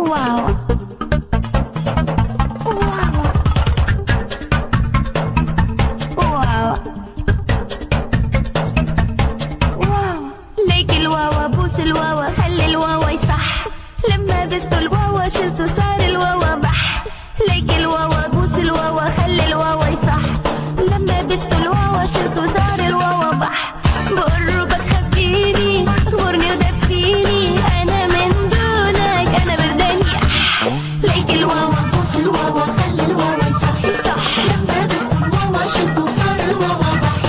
واو واو واو واو. ليك الواوا بوس الواوا خلي الواوا يصح، لما بست الواوا شلت صار الواوا بح. ليك الواوا بوس الواوا خلي الواوا يصح، لما بست الواوا شلت صار الواوا بح. بقربك خبيني اغمرني ودفيني، انا من دونك انا برداني اح. ليك الواوا بوس الواوا خلي الواوا يصح يصح، لما بست الواوا شلت صار الواوا بح.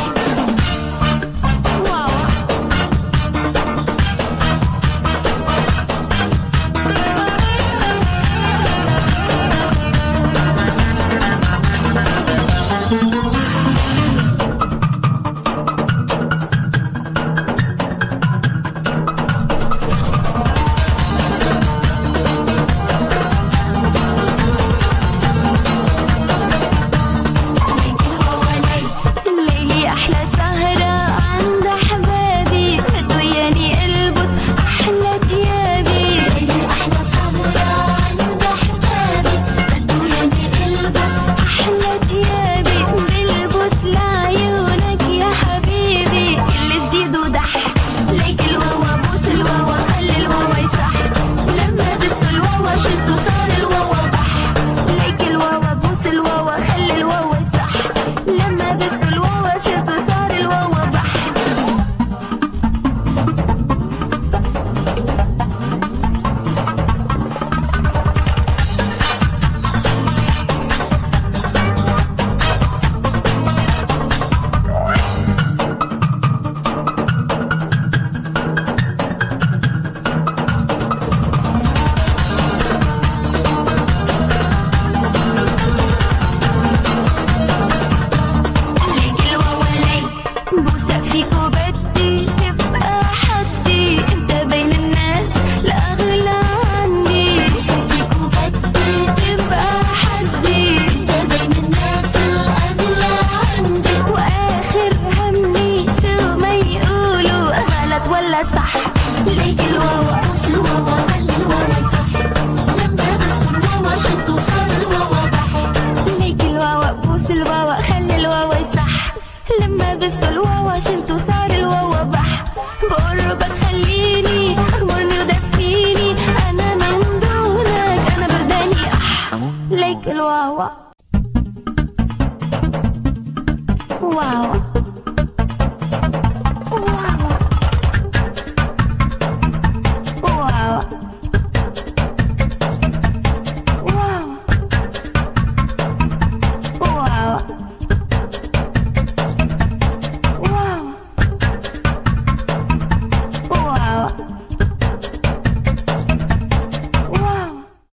صح. ليك الواوا بوس الواوا خلي الواوا يصح، لما بست الواوا شلت وصار الواوا بح. ليك الواوا بوس الواوا خلي الواوا يصح، لما بست الواوا شلت وصار الواوا بح. بقربك خليني اغمرني ودفيني، انا من دونك انا برداني اح. ليك الواوا واو.